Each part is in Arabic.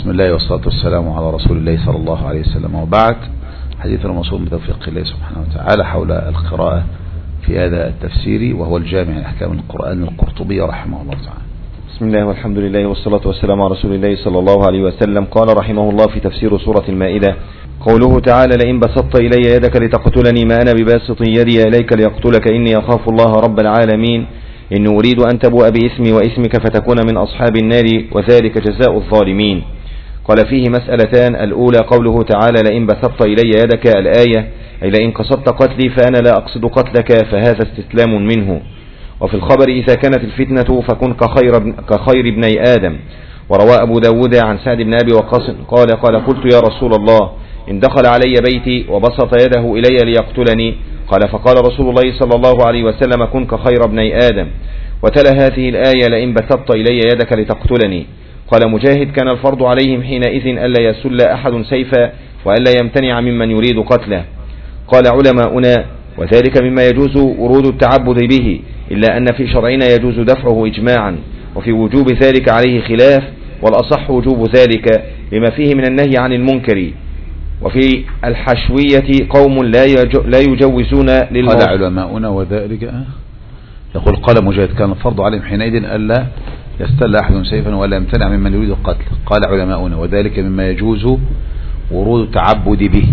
بسم الله والصلاة والسلام على رسول الله صلى الله عليه وسلم، وبعد. حديث الموصول بتوفيق الله سبحانه وتعالى حول القراءة في هذا التفسير، وهو الجامع لأحكام القرآن القرطبي رحمه الله تعالى. بسم الله والحمد لله والصلاة والسلام على رسول الله صلى الله عليه وسلم. قال رحمه الله في تفسير سورة المائدة: قوله تعالى: لئن بسطت إلي يدك لتقتلني ما أنا بباسط يدي إليك ليقتلك إني أخاف الله رب العالمين إني أريد أن تبوء بإسمي وإسمك فتكون من أصحاب النار وذلك جزاء الظالمين. قال فيه مسألتان: الأولى قوله تعالى: لئن بسطت إلي يدك، الآية، أي لئن قصدت قتلي فأنا لا أقصد قتلك، فهذا استسلام منه. وفي الخبر: إذا كانت الفتنة فكن كخير ابني آدم. وروى أبو داود عن سعد بن أبي وقاص قال قلت يا رسول الله إن دخل علي بيتي وبسط يده إلي ليقتلني، قال فقال رسول الله صلى الله عليه وسلم: كن كخير ابني آدم. وتلا هذه الآية: لئن بسطت إلي يدك لتقتلني. قال مجاهد: كان الفرض عليهم حينئذ ألا يسل أحد سيفا وألا يمتنع ممن يريد قتله. قال علماؤنا: وذلك مما يجوز ورود التعبد به، إلا أن في شرعنا يجوز دفعه إجماعا، وفي وجوب ذلك عليه خلاف، والأصح وجوب ذلك لما فيه من النهي عن المنكر. وفي الحشوية قوم لا يجوزون قال علماؤنا وذلك، يقول قال مجاهد: كان الفرض عليهم حينئذ ألا يستل أحد سيفا ولا يمتنع ممن يريد القتل. قال علماؤنا وذلك مما يجوز ورود التعبد به،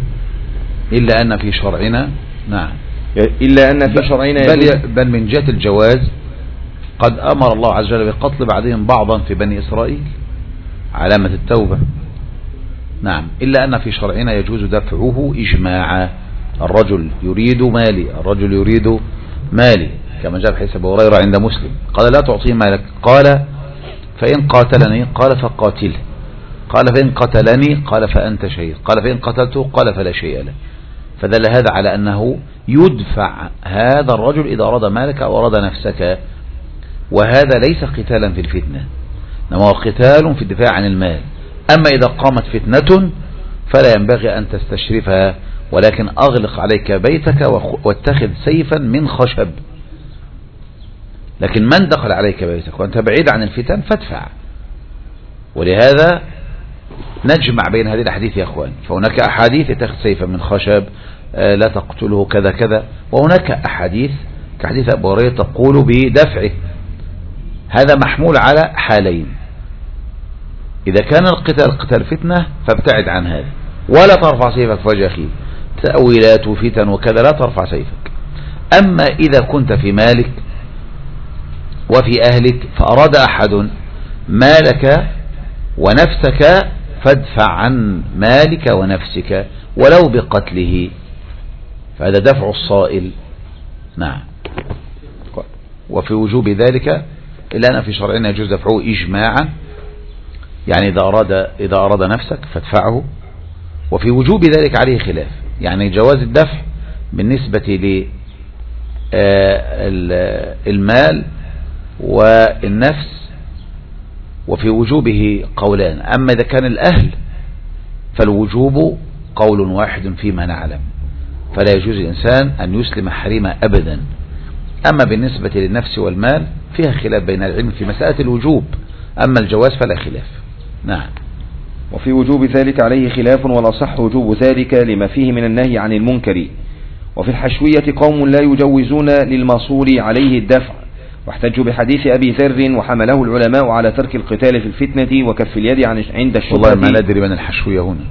إلا أن في شرعنا، نعم، إلا أن في شرعنا بل من جهة الجواز قد أمر الله عز وجل بقتل بعضهم بعضا في بني إسرائيل، علامة التوبة. نعم، إلا أن في شرعنا يجوز دفعه إجماعا. الرجل يريد مالي، الرجل يريد مالي، كما جاء في حديث أبي هريرة عند مسلم، قال لا تعطيه مالك، قال فإن قاتلني، قال فقاتله، قال فإن قتلني، قال فأنت شهيد، قال فإن قتلته، قال فلا شيء له. فدل هذا على أنه يدفع هذا الرجل إذا أراد مالك أو أراد نفسك، وهذا ليس قتالا في الفتنة، إنما هو قتال في الدفاع عن المال. أما إذا قامت فتنة فلا ينبغي أن تستشرفها، ولكن أغلق عليك بيتك واتخذ سيفا من خشب. لكن من دخل عليك بيتك وأنت بعيد عن الفتن فادفع. ولهذا نجمع بين هذه الأحاديث يا أخوان، فهناك أحاديث يتخذ سيفا من خشب لا تقتله كذا كذا، وهناك أحاديث كحديث أبو هريرة تقول بدفعه. هذا محمول على حالين: إذا كان القتال قتال فتنة فابتعد عن هذا، ولا ترفع سيفك في وجه أخيك، تأويلات وفتن وكذا لا ترفع سيفك. أما إذا كنت في مالك وفي أهلك فأراد أحد مالك ونفسك فادفع عن مالك ونفسك ولو بقتله، فهذا دفع الصائل. نعم. وفي وجوب ذلك إلا أن في شرعنا يجوز دفعه إجماعا، يعني إذا أراد نفسك فادفعه. وفي وجوب ذلك عليه خلاف، يعني جواز الدفع بالنسبة للمال والنفس، وفي وجوبه قولان. أما إذا كان الأهل فالوجوب قول واحد فيما نعلم، فلا يجوز الإنسان أن يسلم حريمة أبدا. أما بالنسبة للنفس والمال فيها خلاف بين العلم في مسألة الوجوب، أما الجواز فلا خلاف. نعم. وفي وجوب ذلك عليه خلاف، والأصح وجوب ذلك لما فيه من النهي عن المنكر. وفي الحشوية قوم لا يجوزون للمصول عليه الدفع، واحتجوا بحديث أبي ذر وحمله العلماء على ترك القتال في الفتنة وكف اليد عند الشبهة. والله ما ندري من الحشوية هنا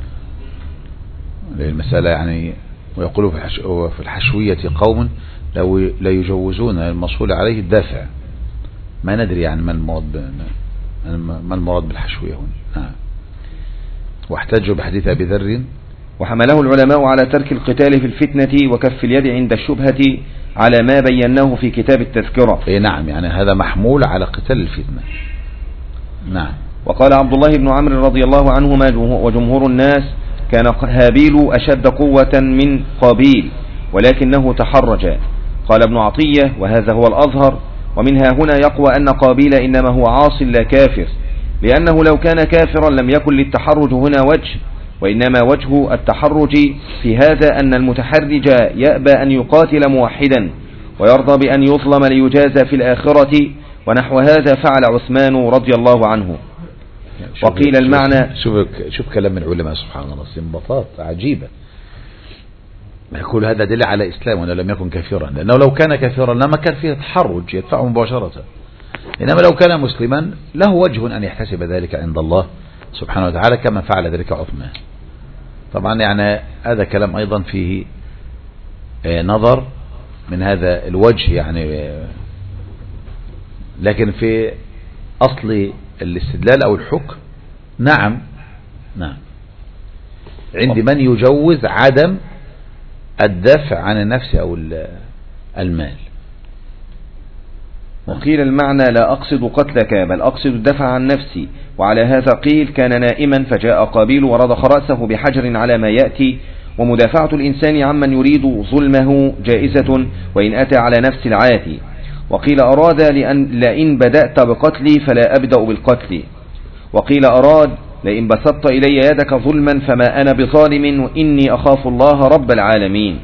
المسألة، يعني ويقولوا في الحشوية قوم لا يجوزون المصول عليه الدافع. ما ندري يعني ما المراد بالحشوية هنا. واحتجوا بحديث أبي ذر وحمله العلماء على ترك القتال في الفتنة وكف اليد عند الشبهة على ما بيناه في كتاب التذكرة. نعم، يعني هذا محمول على قتال الفتنة. نعم. وقال عبد الله بن عمرو رضي الله عنهما وجمهور الناس: كان هابيل أشد قوة من قابيل ولكنه تحرج. قال ابن عطية: وهذا هو الأظهر، ومنها هنا يقوى أن قابيل إنما هو عاص لا كافر، لأنه لو كان كافرا لم يكن للتحرج هنا وجه، وإنما وجه التحرج في هذا أن المتحرج يأبى أن يقاتل موحدا ويرضى بأن يظلم ليجازى في الآخرة، ونحو هذا فعل عثمان رضي الله عنه. وقيل المعنى شوف كلام العلماء سبحان الله، استنباطات عجيبة. يقول هذا دليل على إسلام وأنه لم يكن كافرا، لأنه لو كان كافرا لما كان فيه تحرج يدفعه مباشرة، إنما لو كان مسلما له وجه أن يحتسب ذلك عند الله سبحانه وتعالى كما فعل ذلك عثمان. طبعا يعني هذا كلام أيضا فيه نظر من هذا الوجه يعني، لكن في أصل الاستدلال أو الحكم نعم عند من يجوز عدم الدفع عن النفس أو المال. وقيل المعنى لا أقصد قتلك بل أقصد الدفع عن نفسي، وعلى هذا قيل كان نائما فجاء قابيل ورضخ رأسه بحجر على ما يأتي، ومدافعة الإنسان عمن يريد ظلمه جائزة وإن أتى على نفس العاتي. وقيل أراد لئن بدأت بقتلي فلا أبدأ بالقتل. وقيل أراد لئن بسطت إلي يدك ظلما فما أنا بظالم وإني أخاف الله رب العالمين.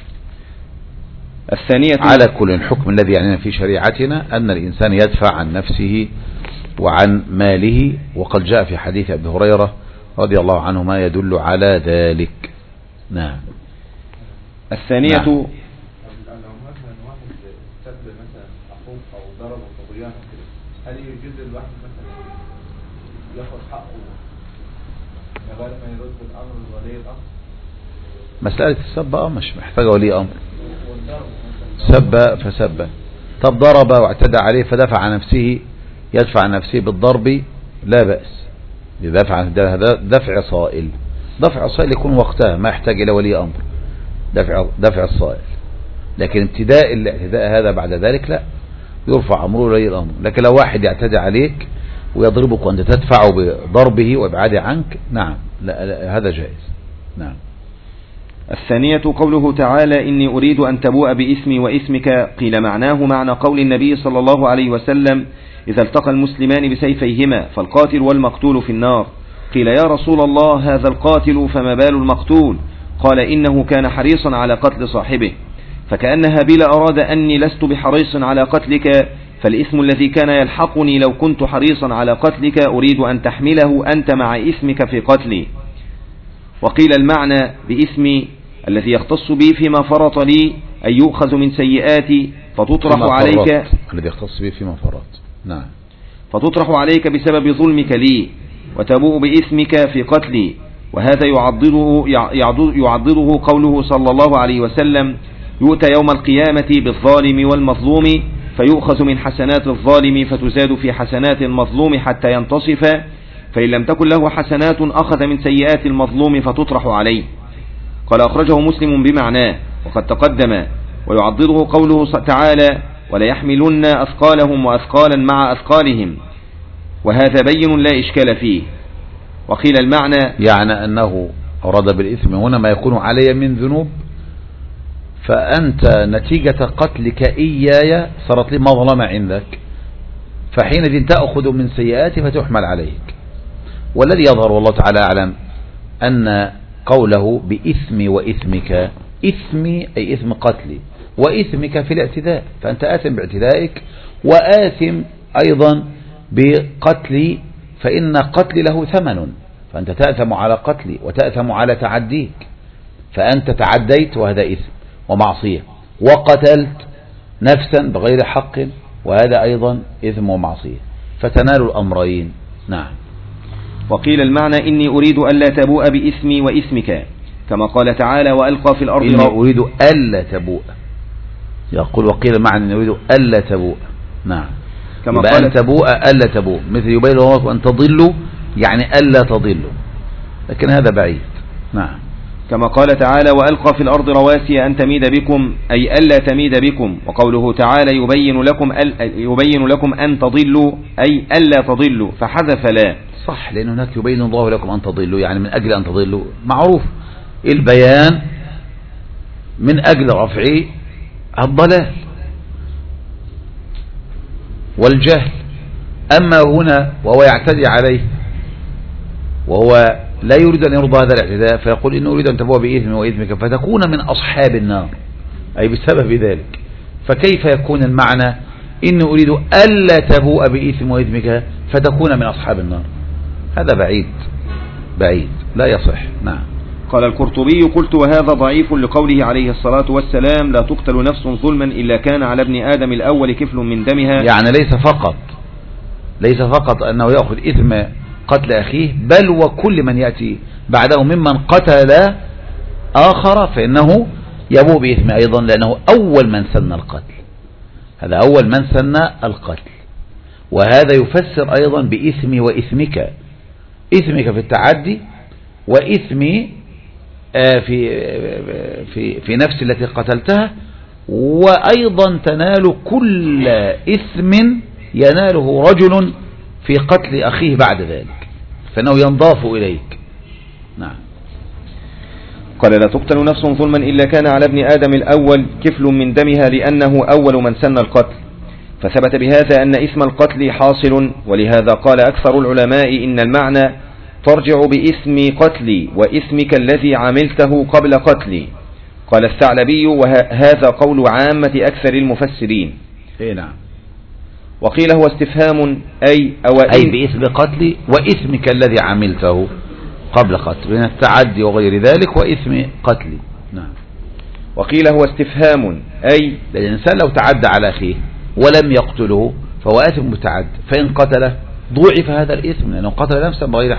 الثانية على كل الحكم الذي يعنينا في شريعتنا أن الإنسان يدفع عن نفسه وعن ماله، وقد جاء في حديث أبي هريرة رضي الله عنه ما يدل على ذلك. نعم. الثانية نعم. هل يجوز الواحد مثلا ياخذ حقه لغايه ما يرد الامر لولي الامر؟ مسألة السب مش محتاجة ولي أمر. سب فسب، طب ضرب واعتدى عليه فدفع عن نفسه، يدفع عن نفسه بالضرب لا بأس، دفع صائل. دفع الصائل يكون وقتها ما يحتاج إلى ولي أمر، دفع الصائل. لكن ابتداء الاعتداء هذا بعد ذلك لا، يرفع أمره ولي الأمر. لكن لو واحد يعتدي عليك ويضربك وأنت تدفعه بضربه وابعاده عنك، نعم لا هذا جائز. نعم. الثانية قوله تعالى إني أريد أن تبوء بإثمي وإثمك، قيل معناه معنى قول النبي صلى الله عليه وسلم إذا التقى المسلمان بسيفيهما فالقاتل والمقتول في النار. قيل يا رسول الله هذا القاتل فما بال المقتول؟ قال إنه كان حريصا على قتل صاحبه. فكأن هابيل أراد أني لست بحريص على قتلك، فالإثم الذي كان يلحقني لو كنت حريصا على قتلك أريد أن تحمله أنت مع إثمك في قتلي. وقيل المعنى بإثمي الذي يختص بي فيما فرط لي أن يؤخذ من سيئاتي فتطرح عليك، الذي يختص بي فيما فرط. نعم. فتطرح عليك بسبب ظلمك لي وتبوء بإثمك في قتلي. وهذا يعضده قوله صلى الله عليه وسلم يؤتى يوم القيامة بالظالم والمظلوم فيؤخذ من حسنات الظالم فتزاد في حسنات المظلوم حتى ينتصف، فإن لم تكن له حسنات أخذ من سيئات المظلوم فتطرح عليه. قال أخرجه مسلم بمعناه وقد تقدم. ويعضده قوله تعالى وليحملن أثقالهم وأثقالا مع أثقالهم، وهذا بين لا إشكال فيه. وقيل المعنى يعني أنه أراد بالإثم هنا ما يكون علي من ذنوب، فأنت نتيجة قتلك إياي صارت لي مظلمة عندك، فحينئذ تأخذ من سيئاتي فتحمل عليك. والذي يظهر والله تعالى أعلم أن قوله بإثم وإثمك، إثمي أي إثم قتلي، وإثمك في الاعتداء، فأنت آثم باعتدائك وآثم أيضا بقتلي، فإن قتلي له ثمن، فأنت تأثم على قتلي وتأثم على تعديك، فأنت تعديت وهذا إثم ومعصية، وقتلت نفسا بغير حق وهذا أيضا إثم ومعصية، فتنال الأمرين. نعم. وقيل المعنى إني أريد ألا تبوء بإثمي وإثمك، كما قال تعالى وألقى في الأرض إني أريد ألا تبوء، يقول وقيل المعنى إني أريد ألا تبوء. نعم. كما قال أن تبوء ألا تبوء، مثل يبين الله أن تضلوا يعني ألا تضلوا، لكن هذا بعيد. نعم. كما قال تعالى وألقى في الأرض رواسي أن تميد بكم أي ألا تميد بكم. وقوله تعالى يبين لكم أن تضلوا أي ألا تضلوا، فحذف لا. صح، لأن هناك يبين الله لكم أن تضلوا يعني من أجل أن تضلوا، معروف البيان من أجل رفع الضلال والجهل. أما هنا وهو يعتدي عليه وهو لا يريد أن يرضى هذا الاعتداء، فيقول إنه أريد أن تبوء بإثم وإثمك فتكون من أصحاب النار، أي بسبب ذلك. فكيف يكون المعنى إنه أريد ألا تبوء بإثم وإثمك فتكون من أصحاب النار؟ هذا بعيد لا يصح. نعم. قال القرطبي: قلت وهذا ضعيف لقوله عليه الصلاة والسلام: لا تقتل نفس ظلما إلا كان على ابن آدم الأول كفل من دمها. يعني ليس فقط أنه يأخذ إثم قتل أخيه، بل وكل من يأتي بعده ممن قتل آخر فإنه يبوء بإثم أيضا، لأنه أول من سن القتل. هذا أول من سن القتل. وهذا يفسر أيضا بإثم وإثمك، إثمك في التعدي، وإثم في نفس التي قتلتها، وأيضا تنال كل إثم يناله رجل في قتل أخيه بعد ذلك، فإنه ينضاف إليك. نعم. قال: لا تقتل نفس ظلما إلا كان على ابن آدم الأول كفل من دمها، لأنه أول من سن القتل، فثبت بهذا أن إثم القتل حاصل. ولهذا قال أكثر العلماء إن المعنى ترجع بإثم قتلي وإثمك الذي عملته قبل قتلي. قال الثعلبي: وهذا قول عامة أكثر المفسرين. نعم. وقيل هو استفهام أي بإثم قتلي وإثمك الذي عملته قبل قتل، من التعدي وغير ذلك وإثم قتلي. نعم. وقيل هو استفهام أي الإنسان لو تعدى على أخيه ولم يقتله فهو آثم متعد، فإن قتله ضوعف هذا الإثم، لأنه قتل نفسا بغير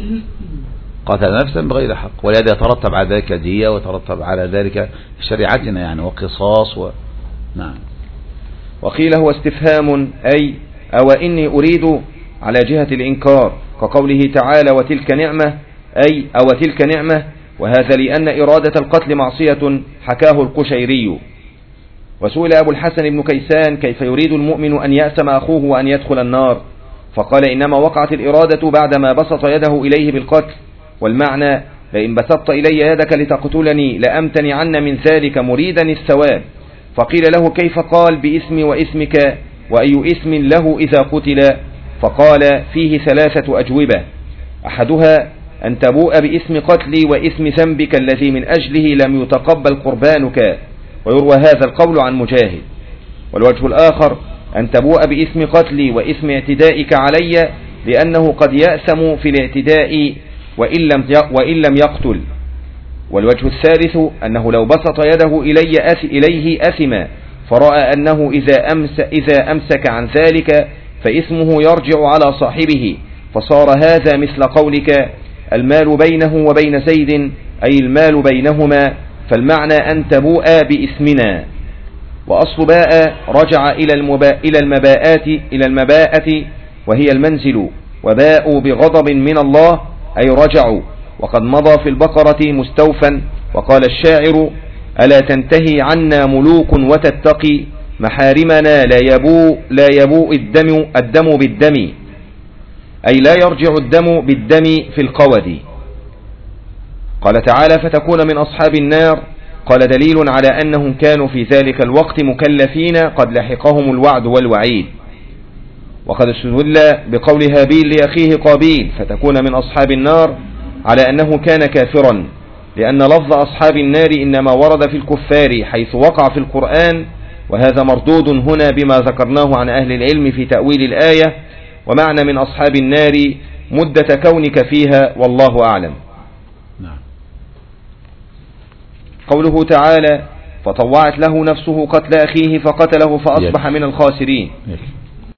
حق، ولهذا يترتب على ذلك دية، ويترتب على ذلك في شريعتنا يعني وقصاص نعم. وقيل هو استفهام أي أو إني أريد على جهة الإنكار، كقوله تعالى: وتلك نعمة، أي أو تلك نعمة، وهذا لأن إرادة القتل معصية، حكاه القشيري. وسئل أبو الحسن بن كيسان: كيف يريد المؤمن أن يأسم أخوه وأن يدخل النار؟ فقال: إنما وقعت الإرادة بعدما بسط يده إليه بالقتل، والمعنى: لئن بسطت إلي يدك لتقتلني لأمتنعن من ذلك مريدا الثواب. فقيل له: كيف قال بإثم وإثمك، وأي إثم له إذا قتل؟ فقال: فيه 3 أجوبة، أحدها أن تبوء بإثم قتلي وإثم ذنبك الذي من أجله لم يتقبل قربانك، ويروى هذا القول عن مجاهد. والوجه الآخر أن تبوء بإثم قتلي وإثم اعتدائك علي، لأنه قد يأثم في الاعتداء وإن لم يقتل. والوجه الثالث أنه لو بسط يده إليه أثم، فرأى أنه إذا أمسك عن ذلك فإثمه يرجع على صاحبه، فصار هذا مثل قولك: المال بينه وبين زيد، أي المال بينهما، فالمعنى أن تبوء بإثمنا. وأصل باء رجع إلى المباءة وهي المنزل، وباءوا بغضب من الله أي رجعوا، وقد مضى في البقرة مستوفا. وقال الشاعر: ألا تنتهي عنا ملوك وتتقي محارمنا، لا يبوء الدم بالدم، أي لا يرجع الدم بالدم في القود. قال تعالى: فتكون من أصحاب النار. قال: دليل على أنهم كانوا في ذلك الوقت مكلفين، قد لحقهم الوعد والوعيد. وقد استدل بقول هابيل لأخيه قابيل: فتكون من أصحاب النار، على أنه كان كافرا، لأن لفظ أصحاب النار إنما ورد في الكفار حيث وقع في القرآن، وهذا مردود هنا بما ذكرناه عن أهل العلم في تأويل الآية، ومعنى من أصحاب النار مدة كونك فيها، والله أعلم. قوله تعالى: فطوعت له نفسه قتل أخيه فقتله فأصبح من الخاسرين.